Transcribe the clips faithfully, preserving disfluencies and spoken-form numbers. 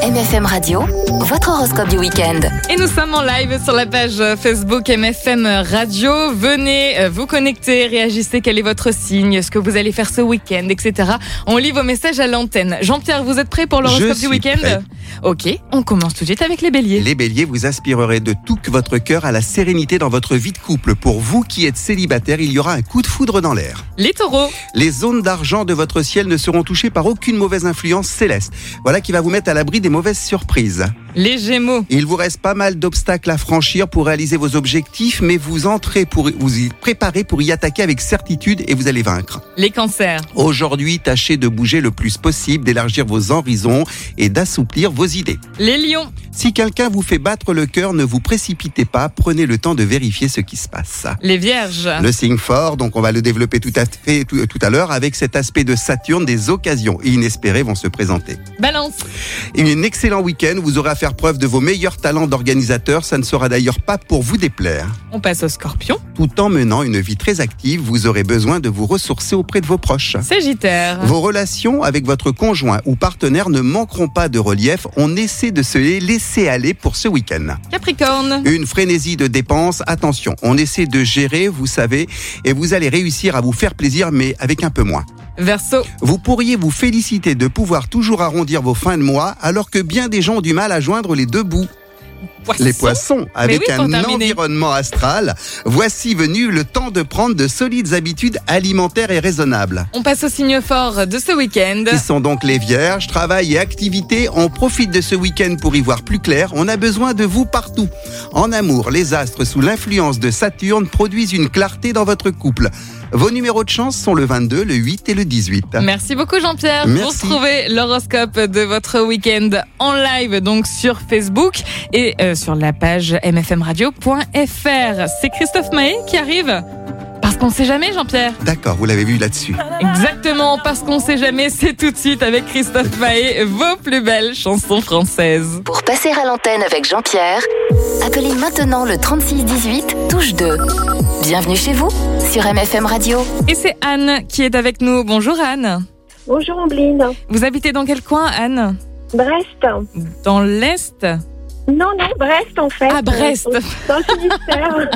M F M Radio, votre horoscope du week-end. Et nous sommes en live sur la page Facebook M F M Radio. Venez vous connecter, réagissez, quel est votre signe, ce que vous allez faire ce week-end, et cetera. On lit vos messages à l'antenne. Jean-Pierre, vous êtes prêt pour l'horoscope du week-end ? Prêt. Ok, on commence tout de suite avec les béliers. Les béliers, vous aspirerez de tout votre cœur à la sérénité dans votre vie de couple. Pour vous qui êtes célibataire, il y aura un coup de foudre dans l'air. Les taureaux. Les zones d'argent de votre ciel ne seront touchées par aucune mauvaise influence céleste. Voilà qui va vous mettre à l'abri des mauvaises surprises. Les gémeaux. Il vous reste pas mal d'obstacles à franchir pour réaliser vos objectifs, mais vous entrez pour vous y préparez pour y attaquer avec certitude et vous allez vaincre. Les cancers. Aujourd'hui, tâchez de bouger le plus possible, d'élargir vos horizons et d'assouplir vos idées. Les lions. Si quelqu'un vous fait battre le cœur, ne vous précipitez pas, prenez le temps de vérifier ce qui se passe. Les vierges. Le signe fort, donc on va le développer tout à fait tout, tout à l'heure, avec cet aspect de Saturne, des occasions inespérées vont se présenter. Balance. Et un excellent week-end, vous aurez à faire preuve de vos meilleurs talents d'organisateur, ça ne sera d'ailleurs pas pour vous déplaire. On passe au scorpion. Tout en menant une vie très active, vous aurez besoin de vous ressourcer auprès de vos proches. Sagittaire. Vos relations avec votre conjoint ou partenaire ne manqueront pas de relief, on essaie de se les laisser aller pour ce week-end. Capricorne. Une frénésie de dépenses, attention, on essaie de gérer, vous savez, et vous allez réussir à vous faire plaisir, mais avec un peu moins. Verseau. Vous pourriez vous féliciter de pouvoir toujours arrondir vos fins de mois, alors que bien des gens ont du mal à joindre les deux bouts. Poisson. Les poissons, avec oui, un terminer. environnement astral, voici venu le temps de prendre de solides habitudes alimentaires et raisonnables. On passe au signe fort de ce week-end. Qui sont donc les vierges, travail et activité. On profite de ce week-end pour y voir plus clair. On a besoin de vous partout. En amour, les astres sous l'influence de Saturne produisent une clarté dans votre couple. Vos numéros de chance sont le vingt-deux, le huit et le dix-huit. Merci beaucoup Jean-Pierre. Merci. Vous retrouvez l'horoscope de votre week-end en live donc sur Facebook et euh, sur la page m f m radio point f r. C'est Christophe Maé qui arrive. Parce qu'on sait jamais, Jean-Pierre. D'accord, vous l'avez vu là-dessus. Exactement, parce qu'on sait jamais, c'est tout de suite avec Christophe Maé, vos plus belles chansons françaises. Pour passer à l'antenne avec Jean-Pierre, appelez maintenant le trente-six dix-huit, touche deux. Bienvenue chez vous sur M F M Radio. Et c'est Anne qui est avec nous. Bonjour Anne. Bonjour Ambline. Vous habitez dans quel coin, Anne ? Brest. Dans l'Est ? Non, non, Brest en fait. Ah, Brest. Euh, Dans le Finistère.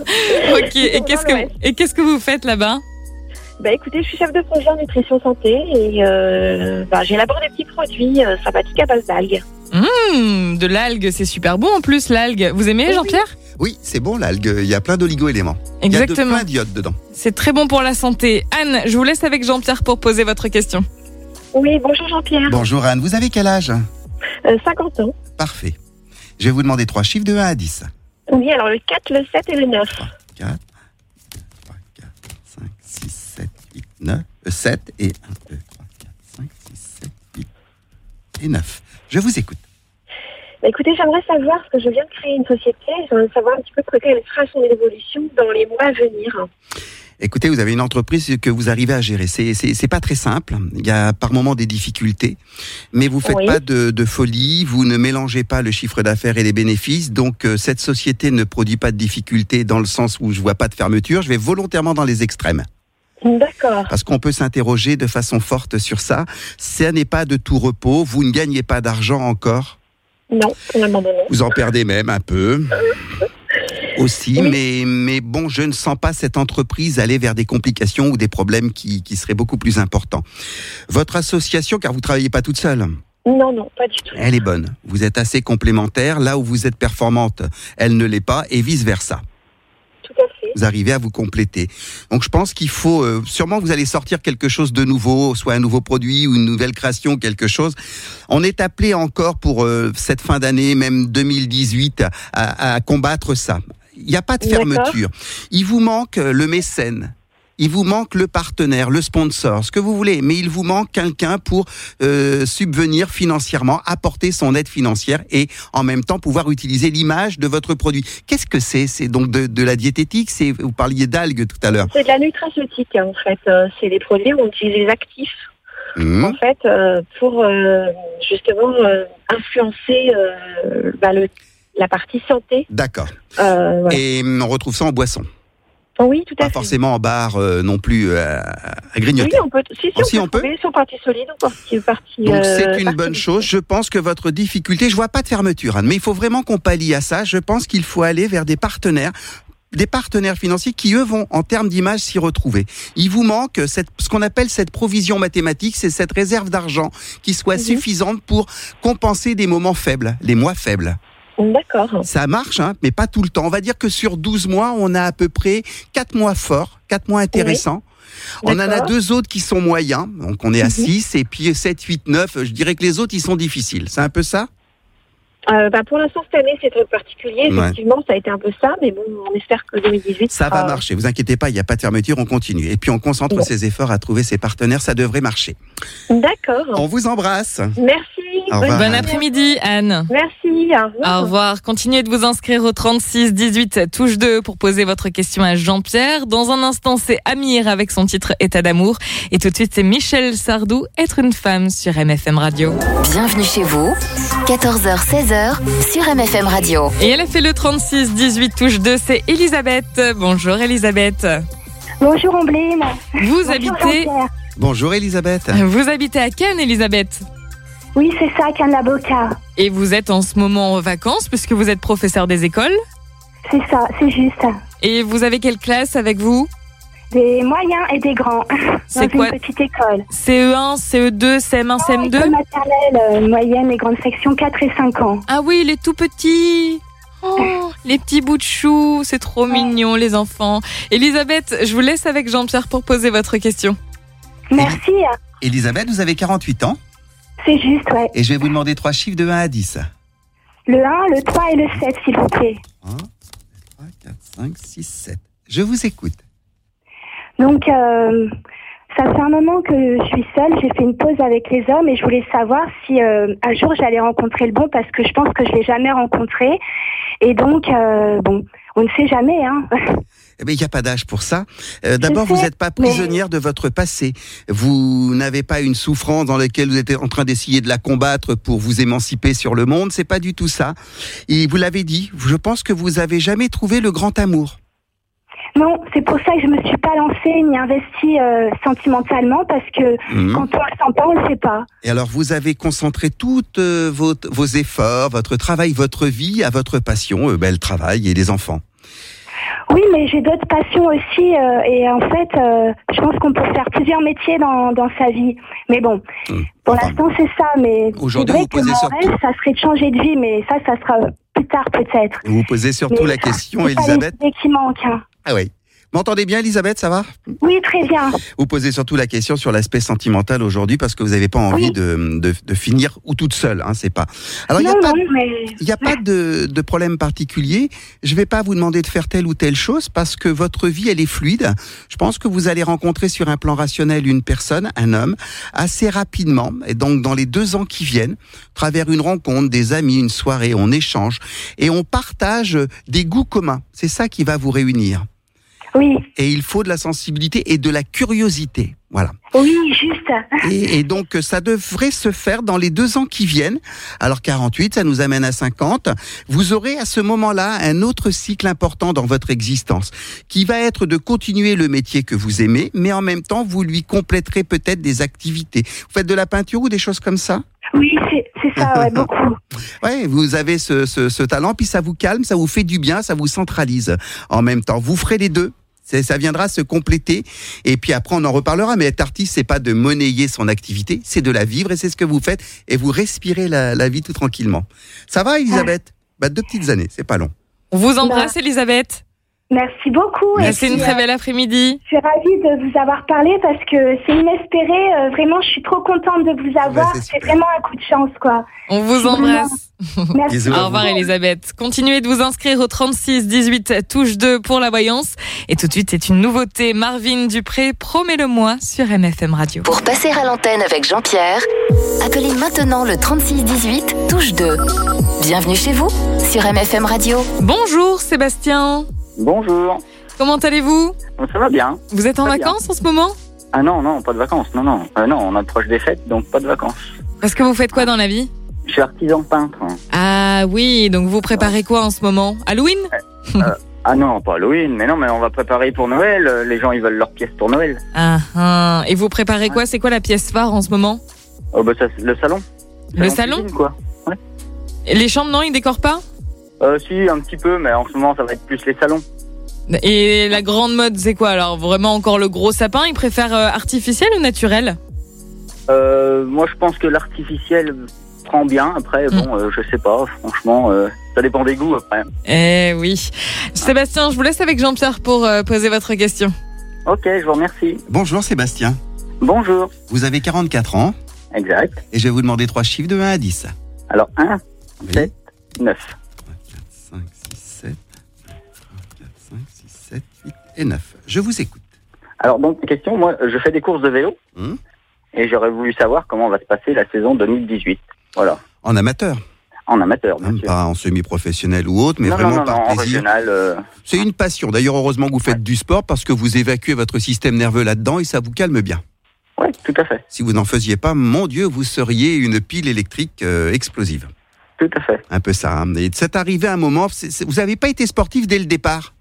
Ok, et qu'est-ce que, et qu'est-ce que vous faites là-bas ? Bah écoutez, je suis chef de projet en nutrition santé et euh, bah, j'élabore des petits produits euh, sympathiques à base d'algues. Mmh, de l'algue, c'est super bon en plus l'algue. Vous aimez Oui. Jean-Pierre ? Oui, c'est bon l'algue, il y a plein d'oligo-éléments. Exactement. Il y a de plein d'iode dedans. C'est très bon pour la santé. Anne, je vous laisse avec Jean-Pierre pour poser votre question. Oui, bonjour Jean-Pierre. Bonjour Anne, vous avez quel âge ? Euh, cinquante ans. Parfait. Je vais vous demander trois chiffres de un à dix. Oui, alors le quatre, le sept et le neuf. quatre, trois, quatre, cinq, six, sept, huit, neuf, sept et un, deux, trois, quatre, cinq, six, sept, huit et neuf. Je vous écoute. Bah, écoutez, j'aimerais savoir, parce que je viens de créer une société, j'aimerais savoir un petit peu quelle sera son évolution dans les mois à venir. Écoutez, vous avez une entreprise que vous arrivez à gérer. C'est, c'est, c'est pas très simple. Il y a par moments des difficultés, mais vous faites Oui. pas de, de folie. Vous ne mélangez pas le chiffre d'affaires et les bénéfices. Donc, euh, cette société ne produit pas de difficultés dans le sens où je vois pas de fermeture. Je vais volontairement dans les extrêmes. D'accord. Parce qu'on peut s'interroger de façon forte sur ça. Ça n'est pas de tout repos. Vous ne gagnez pas d'argent encore. Non, pour le moment non. Vous en perdez même un peu. Aussi, Oui. mais, mais bon, je ne sens pas cette entreprise aller vers des complications ou des problèmes qui, qui seraient beaucoup plus importants. Votre association, car vous ne travaillez pas toute seule, Non, non, pas du tout. elle est bonne. Vous êtes assez complémentaires. Là où vous êtes performante, elle ne l'est pas, et vice-versa. Tout à fait. Vous arrivez à vous compléter. Donc je pense qu'il faut, euh, sûrement vous allez sortir quelque chose de nouveau, soit un nouveau produit ou une nouvelle création, quelque chose. On est appelé encore pour euh, cette fin d'année, même deux mille dix-huit, à, à combattre ça. Il n'y a pas de fermeture. Il vous manque le mécène. Il vous manque le partenaire, le sponsor, ce que vous voulez, mais il vous manque quelqu'un pour euh, subvenir financièrement, apporter son aide financière et en même temps pouvoir utiliser l'image de votre produit. Qu'est-ce que c'est ? C'est donc de, de la diététique, c'est, vous parliez d'algues tout à l'heure. C'est de la nutraceutique en fait. Euh, c'est des produits où on utilise les actifs Mmh. en fait euh, pour euh, justement euh, influencer euh, bah, le, la partie santé. D'accord. Euh, voilà. Et on retrouve ça en boisson. Oui, tout à Pas fait. forcément en barre euh, non plus euh, à grignoter. Oui, on peut. Si, si, Oh, si, on on peut. peut. trouver Sur partie solide ou partie. partie Donc euh, c'est une partie bonne liquide. chose. Je pense que votre difficulté, je vois pas de fermeture, Anne, mais il faut vraiment qu'on pallie à ça. Je pense qu'il faut aller vers des partenaires. Des partenaires financiers qui, eux, vont, en termes d'image, s'y retrouver. Il vous manque cette, ce qu'on appelle cette provision mathématique, c'est cette réserve d'argent qui soit Mhm. suffisante pour compenser des moments faibles, les mois faibles. D'accord. Ça marche, hein, mais pas tout le temps. On va dire que sur douze mois, on a à peu près quatre mois forts, quatre mois intéressants. On en a D'accord. deux autres qui sont moyens, donc on est à Mhm. six, et puis sept, huit, neuf, je dirais que les autres, ils sont difficiles. C'est un peu ça ? Euh, bah, pour l'instant, cette année, c'est très particulier. Ouais. Effectivement, ça a été un peu ça, mais bon, on espère que deux mille dix-huit Ça sera... va marcher, vous inquiétez pas, il n'y a pas de fermeture, on continue. Et puis on concentre Bon. ses efforts à trouver ses partenaires, ça devrait marcher. D'accord. On vous embrasse. Merci. Au revoir. Bon Anne. après-midi, Anne. Merci. Au revoir. Au revoir. Continuez de vous inscrire au trente-six dix-huit touche deux pour poser votre question à Jean-Pierre. Dans un instant, c'est Amir avec son titre État d'amour. Et tout de suite, c'est Michel Sardou, Être une femme sur M F M Radio. Bienvenue chez vous, quatorze heures seize heures sur M F M Radio. Et elle a fait le trente-six dix-huit touche deux, c'est Elisabeth. Bonjour Elisabeth. Bonjour Ombline. Vous Bonjour habitez, Jean-Pierre. Bonjour Elisabeth. vous habitez à Cannes, Elisabeth. Oui, c'est ça, Cannes-la-Boca. Et vous êtes en ce moment en vacances puisque vous êtes professeur des écoles. C'est ça, c'est juste. Et vous avez quelle classe avec vous? Des moyens et des grands. C'est dans quoi? une petite école. C E un, C E deux, C M un, C M deux? École maternelle, euh, moyenne et grande section, quatre et cinq ans. Ah oui, les tout petits. Oh, les petits bouts de chou, c'est trop mignon les enfants. Elisabeth, je vous laisse avec Jean-Pierre pour poser votre question. Merci. Elisabeth, vous avez quarante-huit ans C'est juste, ouais. et je vais vous demander trois chiffres de un à dix. Le un, le trois et le sept, s'il vous plaît. un, deux, trois, quatre, cinq, six, sept. Je vous écoute. Donc, euh, ça fait un moment que je suis seule. J'ai fait une pause avec les hommes et je voulais savoir si euh, un jour j'allais rencontrer le bon parce que je pense que je l'ai jamais rencontré. Et donc, euh, bon, on ne sait jamais, hein. Eh bien, il n'y a pas d'âge pour ça. Euh, D'abord, Je vous sais, n'êtes pas prisonnière de votre passé. Vous n'avez pas une souffrance dans laquelle vous êtes en train d'essayer de la combattre pour vous émanciper sur le monde. C'est pas du tout ça. Et vous l'avez dit, je pense que vous avez jamais trouvé le grand amour. Non, c'est pour ça que je me suis pas lancée ni investie euh, sentimentalement parce que Mhm. quand on le sent pas, on le sait pas. Et alors, vous avez concentré tous euh, vos, vos efforts, votre travail, votre vie à votre passion, euh, ben, le travail et les enfants. Oui, mais j'ai d'autres passions aussi euh, et en fait, euh, je pense qu'on peut faire plusieurs métiers dans, dans sa vie. Mais bon, Mmh. pour Enfin, l'instant, c'est ça. Mais aujourd'hui, c'est vrai vous que posez mon surtout- rêve, ça serait de changer de vie, mais ça, ça sera plus tard peut-être. Vous vous posez surtout Mais la question, c'est pas Elisabeth. les idées qui manquent. Hein. Ah oui. M'entendez bien, Elisabeth, ça va? Oui, très bien. Vous posez surtout la question sur l'aspect sentimental aujourd'hui parce que vous n'avez pas envie Oui. de, de, de finir ou toute seule, hein, c'est pas. Alors, il n'y a non, pas, non, mais il y a pas de, de problème particulier. Je vais pas vous demander de faire telle ou telle chose parce que votre vie, elle est fluide. Je pense que vous allez rencontrer sur un plan rationnel une personne, un homme, assez rapidement. Et donc, dans les deux ans qui viennent, à travers une rencontre, des amis, une soirée, on échange et on partage des goûts communs. C'est ça qui va vous réunir. oui, Et il faut de la sensibilité et de la curiosité. Voilà. oui, juste. Et, et donc, ça devrait se faire dans les deux ans qui viennent. Alors, quarante-huit, ça nous amène à cinquante. Vous aurez à ce moment-là un autre cycle important dans votre existence, qui va être de continuer le métier que vous aimez, mais en même temps, vous lui compléterez peut-être des activités. Vous faites de la peinture ou des choses comme ça? Oui, c'est c'est ça, ouais, beaucoup. Ouais, vous avez ce, ce, ce talent, puis ça vous calme, ça vous fait du bien, ça vous centralise. En même temps, vous ferez les deux. C'est, ça viendra se compléter. Et puis après, on en reparlera. Mais être artiste, c'est pas de monnayer son activité, c'est de la vivre et c'est ce que vous faites. Et vous respirez la, la vie tout tranquillement. Ça va, Elisabeth? Bah, deux petites années, c'est pas long. On vous embrasse, Elisabeth. Merci beaucoup. et Passez une puis, très euh, belle après-midi. Je suis ravie de vous avoir parlé parce que c'est inespéré. Euh, vraiment, je suis trop contente de vous avoir. c'est c'est super. vraiment un coup de chance, quoi. On vous embrasse. Merci. Bisous. Au revoir Elisabeth. Continuez de vous inscrire au trente-six dix-huit touche deux pour la voyance. Et tout de suite, c'est une nouveauté. Marvin Dupré, promets-le-moi sur M F M Radio. Pour passer à l'antenne avec Jean-Pierre, appelez maintenant le trente-six dix-huit touche deux. Bienvenue chez vous sur M F M Radio. Bonjour Sébastien. Bonjour, Comment allez-vous? ça va bien? Vous êtes en Très bien. vacances en ce moment? Ah non, non, pas de vacances, non, non. Euh, non, on approche des fêtes, donc pas de vacances. Parce que vous faites quoi dans la vie? Je suis artisan peintre. Ah oui, donc vous préparez quoi en ce moment? Halloween? Ah non, pas Halloween, mais non, mais on va préparer pour Noël. euh, Les gens, ils veulent leurs pièces pour Noël. Ah, ah. Et vous préparez quoi? C'est quoi la pièce phare en ce moment? Oh, bah, ça, c'est le salon. Le salon cuisine, quoi. Et les chambres, non, ils décorent pas? Euh, si, un petit peu, mais en ce moment, ça va être plus les salons. Et la grande mode, c'est quoi alors? Vraiment encore le gros sapin? Ils préfèrent euh, artificiel ou naturel? Euh, moi, je pense que l'artificiel prend bien. Après, Mm. bon, euh, je sais pas, franchement, euh, ça dépend des goûts, après. Eh oui. Sébastien, je vous laisse avec Jean-Pierre pour euh, poser votre question. Ok, je vous remercie. Bonjour Sébastien. Bonjour. Vous avez quarante-quatre ans Exact. et je vais vous demander trois chiffres de un à dix. Alors, un, Oui. sept, neuf. trois, quatre, cinq, six, sept. trois, quatre, cinq, six, sept, huit et neuf. Je vous écoute. Alors, donc, question, moi, je fais des courses de vélo Hum et j'aurais voulu savoir comment va se passer la saison deux mille dix-huit. Voilà. En amateur, En amateur, bien hein, sûr. pas en semi-professionnel ou autre, mais non, vraiment non, non, par non, en plaisir. régional. euh, C'est une passion. D'ailleurs, heureusement que vous faites du sport parce que vous évacuez votre système nerveux là-dedans et ça vous calme bien. Ouais, tout à fait. Si vous n'en faisiez pas, mon Dieu, vous seriez une pile électrique euh, explosive. Tout à fait. Un peu ça. Hein. Et c'est arrivé à un moment, c'est- c'est- vous n'avez pas été sportif dès le départ?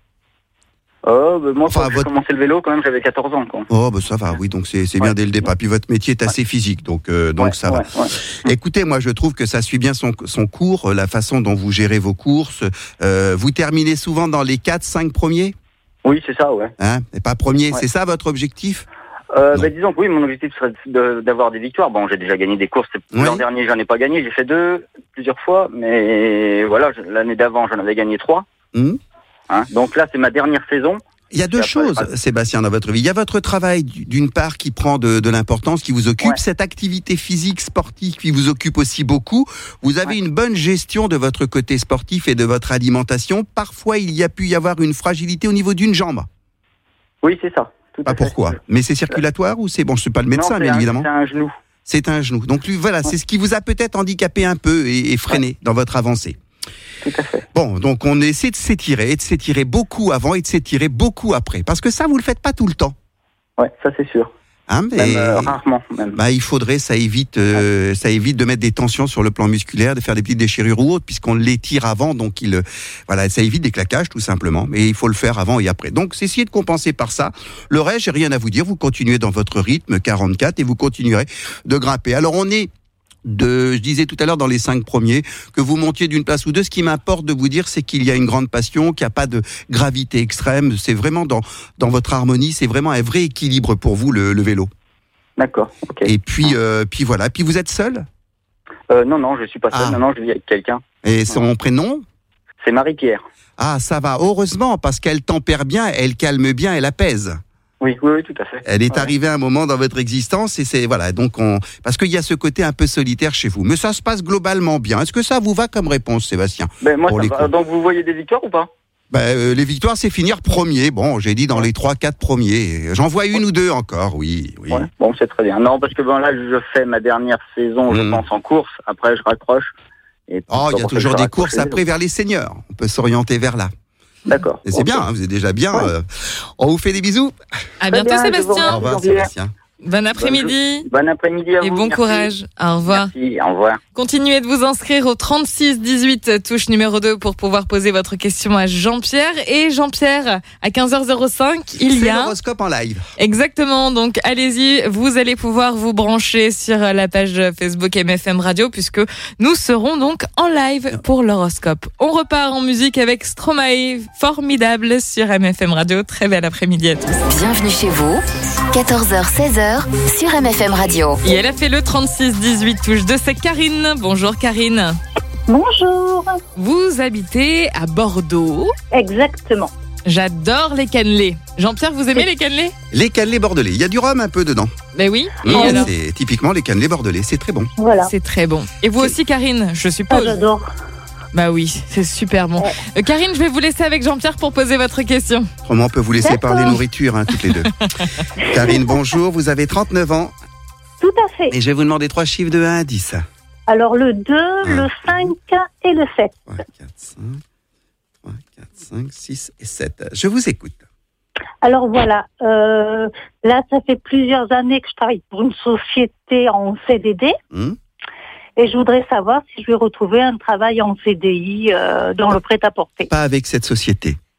Oh, bah, moi, Enfin, quand j'ai votre- commencé le vélo, quand même, j'avais quatorze ans, quoi. Oh, bah ça va, oui, donc c'est c'est bien Ouais. dès le départ. Puis votre métier est assez physique, donc, euh, donc Ouais, ça va. ouais, ouais. Écoutez, moi je trouve que ça suit bien son, son cours, euh, la façon dont vous gérez vos courses. Euh, vous terminez souvent dans les quatre cinq premiers, Oui, c'est ça, ouais. hein, et pas premiers, Ouais. c'est ça votre objectif? Euh, Non. bah, disons que oui, mon objectif serait de- d'avoir des victoires. Bon, j'ai déjà gagné des courses. Oui. L'an dernier, j'en ai pas gagné. J'ai fait deux, plusieurs fois. Mais voilà, je- l'année d'avant, j'en avais gagné trois. Hmm. Hein. Donc là, c'est ma dernière saison. Il y a deux Et après, choses, après- Sébastien, dans votre vie. Il y a votre travail, d'une part, qui prend de, de l'importance, qui vous occupe. Ouais. Cette activité physique, sportive, qui vous occupe aussi beaucoup. Vous avez Ouais. une bonne gestion de votre côté sportif et de votre alimentation. Parfois, il y a pu y avoir une fragilité au niveau d'une jambe. Oui, c'est ça. Tout Pas à fait. pourquoi. Mais c'est circulatoire ou c'est... Bon, je suis pas le médecin, Non, c'est bien un- évidemment. C'est un genou. C'est un genou. Donc lui, voilà, c'est ce qui vous a peut-être handicapé un peu et, et freiné dans votre avancée. Tout à fait. Bon, donc on essaie de s'étirer et de s'étirer beaucoup avant et de s'étirer beaucoup après. Parce que ça, vous le faites pas tout le temps. Ouais, ça c'est sûr. Hein, Même mais- euh, rarement, même. bah, il faudrait, ça évite, euh, ça évite de mettre des tensions sur le plan musculaire, de faire des petites déchirures ou autres, puisqu'on l'étire avant, donc il, euh, voilà, ça évite des claquages tout simplement. Mais il faut le faire avant et après. Donc, c'est essayer de compenser par ça. Le reste, j'ai rien à vous dire. Vous continuez dans votre rythme quarante-quatre et vous continuerez de grimper. Alors, on est de, je disais tout à l'heure dans les cinq premiers, que vous montiez d'une place ou deux. Ce qui m'importe de vous dire, c'est qu'il y a une grande passion, qu'il n'y a pas de gravité extrême. C'est vraiment dans, dans votre harmonie, c'est vraiment un vrai équilibre pour vous, le, le vélo. D'accord. Ok. Et puis, euh, puis voilà. Puis vous êtes seul? Euh, non, non, je suis pas seul. Ah. Non, non, je vis avec quelqu'un. Et son prénom? C'est Marie-Pierre. Ah, ça va. Heureusement, parce qu'elle tempère bien, elle calme bien, elle apaise. Oui, oui, oui, tout à fait. Elle est Ouais. arrivée à un moment dans votre existence et c'est, voilà, donc on, parce qu'il y a ce côté un peu solitaire chez vous. Mais ça se passe globalement bien. Est-ce que ça vous va comme réponse, Sébastien? Ben, moi, Pour ça les va. coups. Donc vous voyez des victoires ou pas? Ben, euh, les victoires, c'est finir premier. Bon, j'ai dit dans les trois, quatre premiers. J'en vois une ou deux encore, oui, oui. Ouais. Bon, c'est très bien. Non, parce que bon, là, je fais ma dernière saison, je Mhm. pense, en course. Après, je raccroche. Et Oh, il y a pour ça, toujours je des raccroche courses les après vers les seniors. On peut s'orienter vers là. autres. D'accord. Et c'est Ok. bien, hein, vous êtes déjà bien. Ouais. euh, On vous fait des bisous. À Très bientôt, bien, je vous Sébastien. Au revoir, Jean-Pierre. Sébastien. Bon après-midi. Bon après-midi à vous. Et bon merci. courage. Au revoir. Merci, au revoir. Continuez de vous inscrire au trente-six dix-huit, touche numéro deux, pour pouvoir poser votre question à Jean-Pierre. Et Jean-Pierre, à quinze heures cinq, il y C'est a... l'horoscope en live. Exactement, donc allez-y, vous allez pouvoir vous brancher sur la page Facebook M F M Radio, puisque nous serons donc en live pour l'horoscope. On repart en musique avec Stromae, formidable sur M F M Radio. Très bel après-midi à tous. Bienvenue chez vous, quatorze heures seize heures sur M F M Radio. Et elle a fait le trente-six dix-huit, touche deux, c'est Karine. Bonjour Karine. Bonjour. Vous habitez à Bordeaux. Exactement. J'adore les cannelés. Jean-Pierre, vous aimez les cannelés? Les cannelés bordelais. Il y a du rhum un peu dedans. Ben oui. Mmh, Et alors c'est typiquement les cannelés bordelais. C'est très bon. Voilà. C'est très bon. Et vous aussi Karine, je Ah, suppose? j'adore. Bah oui, c'est super bon. Ouais. Euh, Karine, je vais vous laisser avec Jean-Pierre pour poser votre question. Autrement, on peut vous laisser D'accord. parler nourriture, hein, toutes les deux. Karine, bonjour. Vous avez trente-neuf ans. Tout à fait. Et je vais vous demander trois chiffres de un à dix. Alors le deux, le cinq et le sept. trois, quatre, cinq. trois, quatre, cinq, six et sept. Je vous écoute. Alors voilà, euh, là ça fait plusieurs années que je travaille pour une société en C D D Hum et je voudrais savoir si je vais retrouver un travail en C D I euh, dans le prêt-à-porter. Pas avec cette société.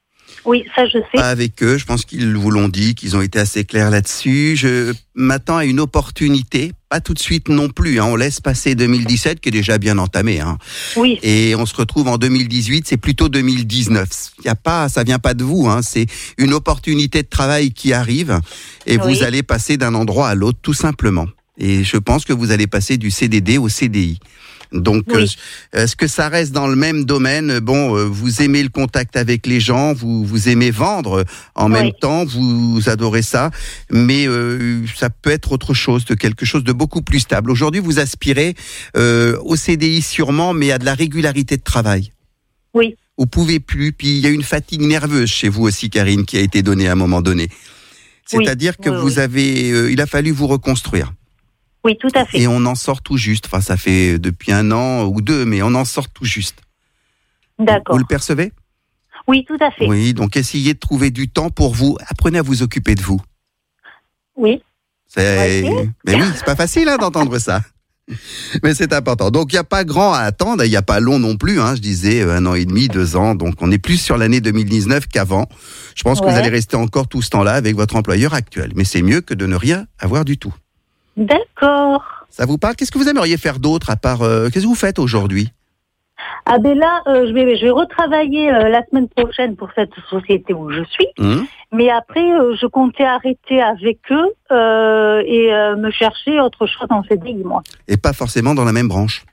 Oui, ça je sais. Pas avec eux, je pense qu'ils vous l'ont dit, qu'ils ont été assez clairs là-dessus. Je m'attends à une opportunité, pas tout de suite non plus. Hein. On laisse passer deux mille dix-sept qui est déjà bien entamé. Hein. Oui. Et on se retrouve en deux mille dix-huit, c'est plutôt deux mille dix-neuf. Il y a pas, ça vient pas de vous. Hein. C'est une opportunité de travail qui arrive et Oui. vous allez passer d'un endroit à l'autre tout simplement. Et je pense que vous allez passer du C D D au C D I. Donc, Oui. euh, est-ce que ça reste dans le même domaine? Bon, euh, vous aimez le contact avec les gens, vous vous aimez vendre en Oui. même temps, vous adorez ça, mais euh, ça peut être autre chose, de quelque chose de beaucoup plus stable. Aujourd'hui, vous aspirez euh, au C D I sûrement, mais à de la régularité de travail. Oui. Vous pouvez plus, puis il y a une fatigue nerveuse chez vous aussi, Karine, qui a été donnée à un moment donné. Oui. C'est-à-dire que Oui, vous oui. avez, euh, il a fallu vous reconstruire. Oui, tout à fait. Et on en sort tout juste. Enfin, ça fait depuis un an ou deux, mais on en sort tout juste. D'accord. Vous le percevez? Oui, tout à fait. Oui, donc essayez de trouver du temps pour vous. Apprenez à vous occuper de vous. Oui. C'est... Ouais. Mais oui, c'est pas facile hein, d'entendre ça. Mais c'est important. Donc, il n'y a pas grand à attendre. Il n'y a pas long non plus. Hein. Je disais un an et demi, deux ans. Donc, on est plus sur l'année deux mille dix-neuf qu'avant. Je pense que Ouais. vous allez rester encore tout ce temps-là avec votre employeur actuel. Mais c'est mieux que de ne rien avoir du tout. D'accord. Ça vous parle? Qu'est-ce que vous aimeriez faire d'autre à part... euh, Qu'est-ce que vous faites aujourd'hui? Ah ben là, euh, je vais, je vais retravailler euh, la semaine prochaine pour cette société où je suis. Hum Mais après, euh, je comptais arrêter avec eux euh, et euh, me chercher autre chose en C D I, moi. Et pas forcément dans la même branche.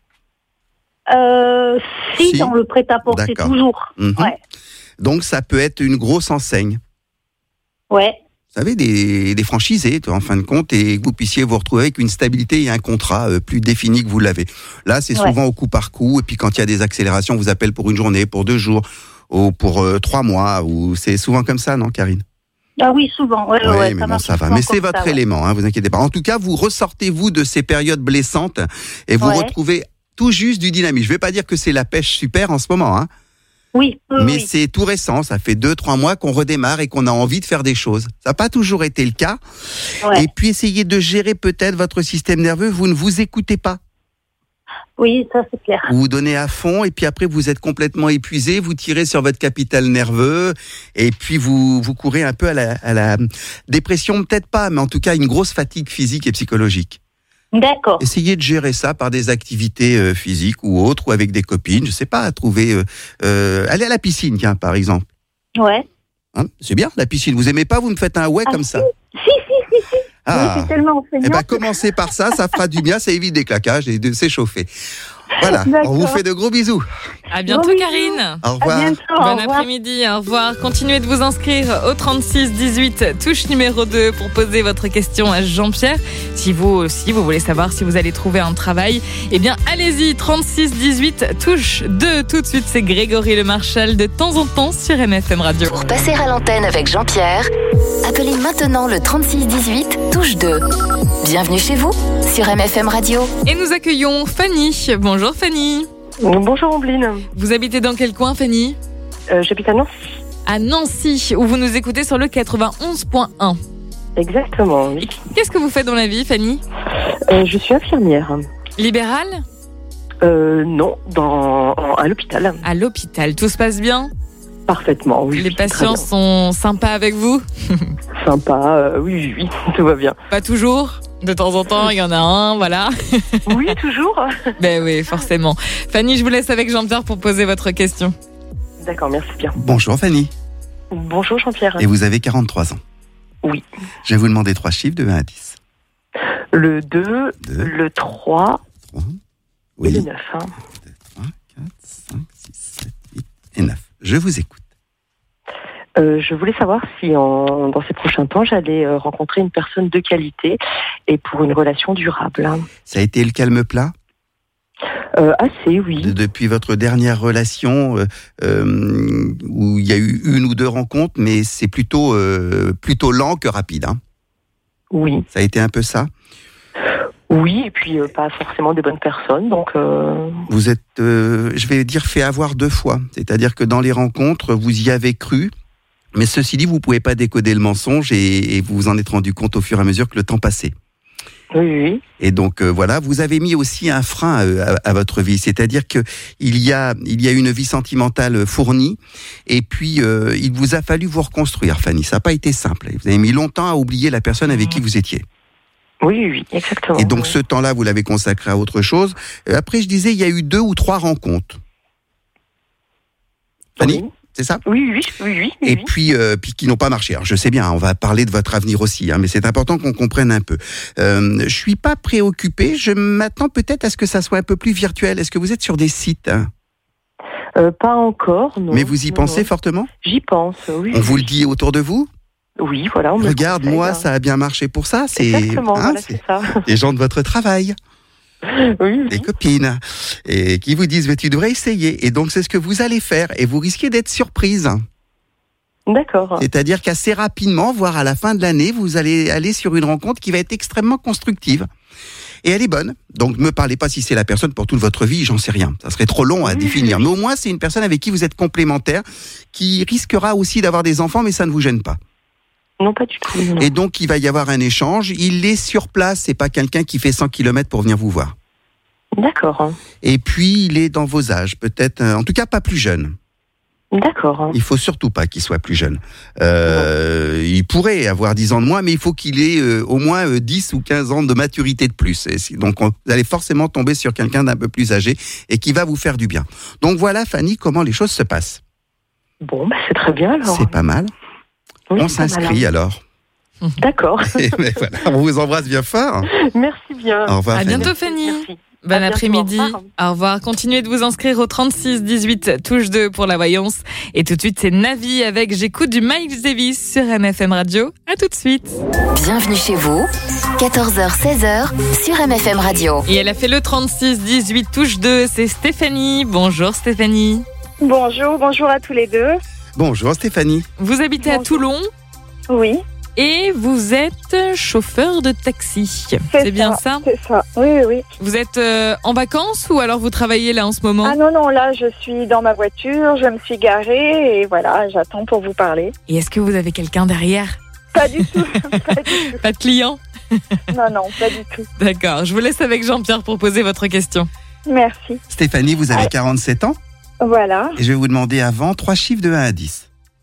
Euh, si, Si. dans le prêt-à-porter, D'accord. toujours. Mhm. Ouais. Donc, ça peut être une grosse enseigne. Ouais. Vous savez, des, des franchisés, en fin de compte, et que vous puissiez vous retrouver avec une stabilité et un contrat euh, plus défini que vous l'avez. Là, c'est Ouais. souvent au coup par coup, et puis quand il y a des accélérations, on vous appelle pour une journée, pour deux jours, ou pour euh, trois mois, ou c'est souvent comme ça, non, Karine? Ah oui, souvent. Ouais, Oui, ouais, mais ça bon, marche ça va. souvent Mais c'est comme votre ça, ouais. élément, hein, vous inquiétez pas. En tout cas, vous ressortez-vous de ces périodes blessantes, et vous Ouais. retrouvez tout juste du dynamisme. Je vais pas dire que c'est la pêche super en ce moment, hein. Oui, oui, Mais oui. c'est tout récent, ça fait deux, trois mois qu'on redémarre et qu'on a envie de faire des choses. Ça n'a pas toujours été le cas. Ouais. Et puis essayez de gérer peut-être votre système nerveux. Vous ne vous écoutez pas. Oui, ça c'est clair. Vous vous donnez à fond et puis après vous êtes complètement épuisé. Vous tirez sur votre capital nerveux et puis vous, vous courez un peu à la, à la dépression, peut-être pas, mais en tout cas une grosse fatigue physique et psychologique. D'accord. Essayez de gérer ça par des activités euh, physiques ou autres, ou avec des copines, je sais pas, à trouver... Euh, euh, allez à la piscine, tiens, par exemple. Ouais. Hein, c'est bien, la piscine. Vous aimez pas, vous me faites un ouais Ah, comme ça. Si, si, si, si. Ah. Je suis tellement Eh enseignante. ben, commencez par ça, ça fera du bien, ça évite des claquages et de s'échauffer. Voilà, D'accord. on vous fait de gros bisous. À bientôt, Bon bisous. Karine. Au À revoir. bientôt. au Bon revoir. après-midi, au revoir. Continuez de vous inscrire au trente-six dix-huit, touche numéro deux pour poser votre question à Jean-Pierre. Si vous aussi, vous voulez savoir si vous allez trouver un travail, eh bien, allez-y, trente-six dix-huit, touche deux. Tout de suite, c'est Grégory Le Marchal de temps en temps sur M F M Radio. Pour passer à l'antenne avec Jean-Pierre, appelez maintenant le trente-six dix-huit, touche deux. Bienvenue chez vous sur M F M Radio. Et nous accueillons Fanny. Bonjour Fanny. Bonjour Ambline, Vous habitez dans quel coin, Fanny? euh, j'habite à Nancy. À Nancy, où vous nous écoutez sur le quatre-vingt-onze point un. Exactement, oui. Qu'est-ce que vous faites dans la vie, Fanny? Euh, je suis infirmière. Libérale? Euh, non, dans, en- à l'hôpital. À l'hôpital. Tout se passe bien? Parfaitement, oui. Les oui, très patients bien. sont sympas avec vous? Sympa, euh, oui, oui, oui, tout va bien. Pas toujours. De temps en temps, il y en a un, voilà. Oui, toujours. Ben oui, forcément. Fanny, je vous laisse avec Jean-Pierre pour poser votre question. D'accord, merci bien. Bonjour Fanny, Bonjour Jean-Pierre. et vous avez quarante-trois ans. Oui. Je vais vous demander trois chiffres de un à dix. Le deux, Deux. le trois trois, et oui, le neuf. hein. trois, quatre, cinq, six, sept, huit et neuf. Je vous écoute. Euh, je voulais savoir si en, dans ces prochains temps, j'allais euh, rencontrer une personne de qualité et pour une relation durable. hein. Ça a été le calme plat? Euh, assez, oui. De- depuis votre dernière relation euh, euh, où il y a eu une ou deux rencontres, mais c'est plutôt euh, plutôt lent que rapide. Hein. Oui. Ça a été un peu ça. Oui, et puis euh, pas forcément des bonnes personnes, donc... Euh... Vous êtes, euh, je vais dire, fait avoir deux fois. C'est-à-dire que dans les rencontres, vous y avez cru, mais ceci dit, vous pouvez pas décoder le mensonge et, et vous vous en êtes rendu compte au fur et à mesure que le temps passait. Oui, oui. Et donc euh, voilà, vous avez mis aussi un frein euh, à, à votre vie, c'est-à-dire que il y a il y a une vie sentimentale fournie, et puis euh, il vous a fallu vous reconstruire, Fanny. Ça n'a pas été simple. Vous avez mis longtemps à oublier la personne avec qui vous étiez. Oui, oui, exactement. Et donc oui. ce temps-là, vous l'avez consacré à autre chose. Après, je disais, il y a eu deux ou trois rencontres. Fanny, oui. c'est ça ? Oui, oui, oui, oui. Et oui. puis, euh, puis qui n'ont pas marché. Alors je sais bien, on va parler de votre avenir aussi, hein, mais c'est important qu'on comprenne un peu. Euh, je suis pas préoccupé. Je m'attends peut-être à ce que ça soit un peu plus virtuel. Est-ce que vous êtes sur des sites, hein ? euh, Pas encore, non. Mais vous y non, pensez non. fortement ? J'y pense, oui. On vous oui. le dit autour de vous ? Oui, voilà. On me Regarde, conseille, moi, hein. ça a bien marché pour ça. C'est, Exactement, hein, voilà, c'est c'est ça. les gens de votre travail, Oui, oui. des copines, et qui vous disent, mais tu devrais essayer. Et donc, c'est ce que vous allez faire. Et vous risquez d'être surprise. D'accord. C'est-à-dire qu'assez rapidement, voire à la fin de l'année, vous allez aller sur une rencontre qui va être extrêmement constructive. Et elle est bonne. Donc, ne me parlez pas si c'est la personne pour toute votre vie, j'en sais rien. Ça serait trop long à Oui, définir. oui. Mais au moins, c'est une personne avec qui vous êtes complémentaire, qui risquera aussi d'avoir des enfants, mais ça ne vous gêne pas. Non, pas du tout. Non. Et donc, il va y avoir un échange. Il est sur place, c'est pas quelqu'un qui fait cent kilomètres pour venir vous voir. D'accord. Et puis, il est dans vos âges, peut-être, euh, en tout cas pas plus jeune. D'accord. Il faut surtout pas qu'il soit plus jeune. Euh, il pourrait avoir dix ans de moins, mais il faut qu'il ait euh, au moins euh, dix ou quinze ans de maturité de plus. Et si, donc, on, vous allez forcément tomber sur quelqu'un d'un peu plus âgé et qui va vous faire du bien. Donc voilà, Fanny, comment les choses se passent. Bon, bah, c'est très bien alors. C'est pas mal. Oui, On c'est pas mal, s'inscrit hein. alors. D'accord. Et ben voilà, on vous embrasse bien fort. Merci bien. Au revoir, À Fanny. bientôt, Fanny. Merci. Bon À bientôt, après-midi. au revoir. Au revoir. Continuez de vous inscrire au trente-six dix-huit, touche deux pour la voyance. Et tout de suite, c'est Navi avec J'écoute du Miles Davis sur M F M Radio. À tout de suite. Bienvenue chez vous, quatorze heures seize heures sur M F M Radio. Et elle a fait le trente-six dix-huit, touche deux. C'est Stéphanie. Bonjour Stéphanie. Bonjour, bonjour à tous les deux. Bonjour Stéphanie. Vous habitez à Bonjour. Toulon Oui, et vous êtes chauffeur de taxi. C'est bien ça? C'est ça, oui, oui, oui. Vous êtes euh, en vacances ou alors vous travaillez là en ce moment? Ah non, non, là, je suis dans ma voiture, je me suis garée et voilà, j'attends pour vous parler. Et est-ce que vous avez quelqu'un derrière? Pas du tout, pas du tout. Pas de client? Non, non, pas du tout. D'accord, je vous laisse avec Jean-Pierre pour poser votre question. Merci. Stéphanie, vous avez quarante-sept ans Voilà. et je vais vous demander avant trois chiffres de un à dix.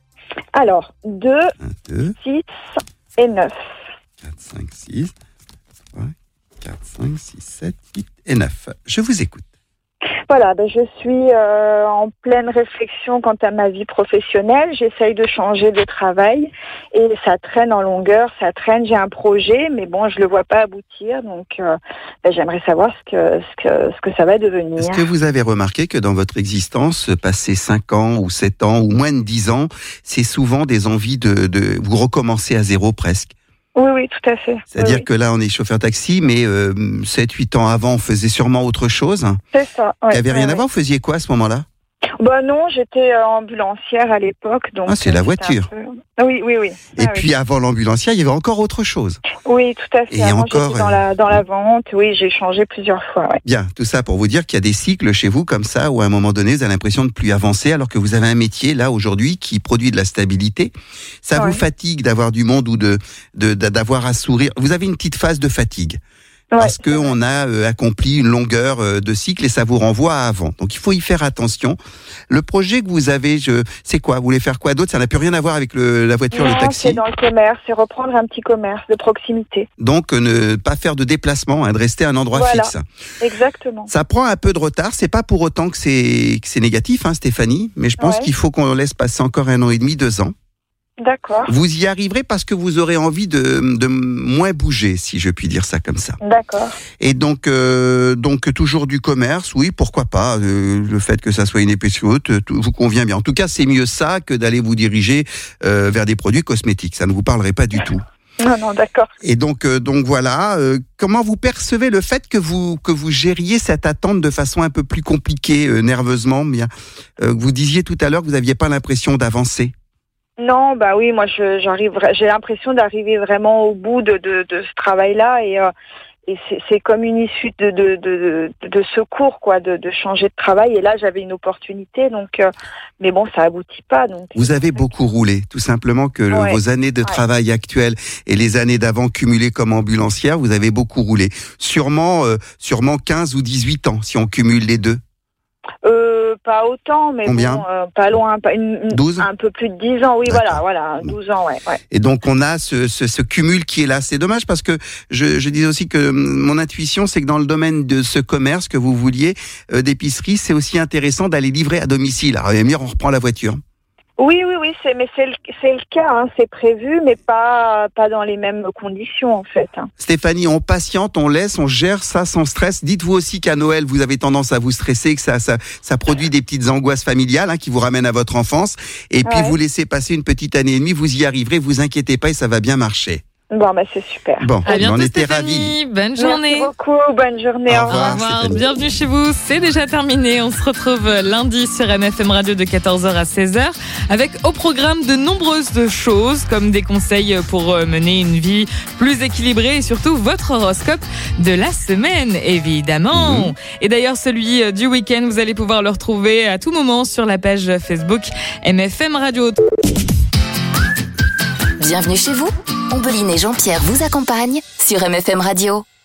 Alors, deux, un, deux, six et neuf. quatre, cinq, six, trois, quatre, cinq, six, sept, huit et neuf. Je vous écoute. Voilà, ben je suis euh, en pleine réflexion quant à ma vie professionnelle. J'essaye de changer de travail et ça traîne en longueur, ça traîne. J'ai un projet, mais bon, je le vois pas aboutir. Donc, euh, ben, j'aimerais savoir ce que ce que ce que ça va devenir. Est-ce que vous avez remarqué que dans votre existence, passer cinq ans ou sept ans ou moins de dix ans, c'est souvent des envies de, de vous recommencer à zéro presque? Oui, oui, tout à fait. C'est-à-dire oui, que là, on est chauffeur taxi, mais euh, sept huit ans avant, on faisait sûrement autre chose. c'est ça. Il Ouais, n'y avait rien ouais, à voir, vous faisiez quoi à ce moment-là? Bah non, j'étais euh, ambulancière à l'époque, donc. Ah, c'est la euh, voiture. c'était un peu- Ah oui, oui, oui. Et Ah, puis avant l'ambulancière, il y avait encore autre chose. oui. Oui, tout à fait. et Avant, encore, j'étais dans euh, la dans la vente. Oui, j'ai changé plusieurs fois. Ouais. Bien, tout ça pour vous dire qu'il y a des cycles chez vous comme ça, où à un moment donné, vous avez l'impression de plus avancer, alors que vous avez un métier, là, aujourd'hui, qui produit de la stabilité. Ça Ouais. vous fatigue d'avoir du monde ou de, de, d'avoir à sourire. Vous avez une petite phase de fatigue. Ouais, Parce qu'on a euh, accompli une longueur euh, de cycle et ça vous renvoie à avant. Donc il faut y faire attention. Le projet que vous avez, je, c'est quoi? Vous voulez faire quoi d'autre? Ça n'a plus rien à voir avec le, la voiture, Non, le taxi. c'est dans le commerce, c'est reprendre un petit commerce de proximité. Donc euh, ne pas faire de déplacement, hein, de rester à un endroit Voilà. fixe. Exactement. Ça prend un peu de retard. C'est pas pour autant que c'est que c'est négatif, hein, Stéphanie. Mais je pense Ouais. qu'il faut qu'on laisse passer encore un an et demi, deux ans. D'accord. Vous y arriverez parce que vous aurez envie de, de moins bouger, si je puis dire ça comme ça. D'accord. Et donc, euh, donc toujours du commerce, oui, pourquoi pas. Euh, le fait que ça soit une épaisse haute euh, tout vous convient bien. En tout cas, c'est mieux ça que d'aller vous diriger euh, vers des produits cosmétiques. Ça ne vous parlerait pas du tout. Non, non, d'accord. Et donc, euh, donc voilà. Euh, comment vous percevez le fait que vous que vous gériez cette attente de façon un peu plus compliquée, euh, nerveusement, bien. Euh, vous disiez tout à l'heure que vous n'aviez pas l'impression d'avancer. Non, bah oui, moi, je, j'arrive, j'ai l'impression d'arriver vraiment au bout de, de, de ce travail-là et, euh, et c'est, c'est comme une issue de, de, de, de, de secours, quoi, de, de changer de travail. Et là, j'avais une opportunité, donc, euh, mais bon, ça aboutit pas. Donc vous avez beaucoup roulé, tout simplement que le, ouais. vos années de ouais. travail actuelles et les années d'avant cumulées comme ambulancière, vous avez beaucoup roulé. Sûrement, euh, sûrement quinze ou dix-huit ans si on cumule les deux. Euh, pas autant, mais Combien bon, euh, pas loin, pas une, une, douze un peu plus de dix ans, oui, D'accord. voilà, voilà, douze ans, ouais, ouais. Et donc on a ce, ce, ce cumul qui est là. C'est dommage parce que je, je disais aussi que mon intuition, c'est que dans le domaine de ce commerce que vous vouliez, euh, d'épicerie, c'est aussi intéressant d'aller livrer à domicile. Alors, bien, on reprend la voiture. Oui, oui, oui, c'est, mais c'est le, c'est le cas, hein, c'est prévu, mais pas, pas dans les mêmes conditions, en fait. Hein. Stéphanie, on patiente, on laisse, on gère ça sans stress. Dites-vous aussi qu'à Noël, vous avez tendance à vous stresser, que ça, ça, ça produit des petites angoisses familiales hein, qui vous ramènent à votre enfance. Et puis, ouais. vous laissez passer une petite année et demie, vous y arriverez, vous inquiétez pas et ça va bien marcher. Bon, bah, c'est super. Bon, À bientôt, on était Stéphanie. ravis. Bonne journée. Merci beaucoup, bonne journée, Au au revoir. Au revoir, Stéphanie. bienvenue chez vous, c'est déjà terminé. On se retrouve lundi sur M F M Radio de quatorze heures à seize heures avec au programme de nombreuses choses comme des conseils pour mener une vie plus équilibrée et surtout votre horoscope de la semaine, évidemment. Mmh. Et d'ailleurs, celui du week-end, vous allez pouvoir le retrouver à tout moment sur la page Facebook M F M Radio. Bienvenue chez vous. Ombeline et Jean-Pierre vous accompagnent sur M F M Radio.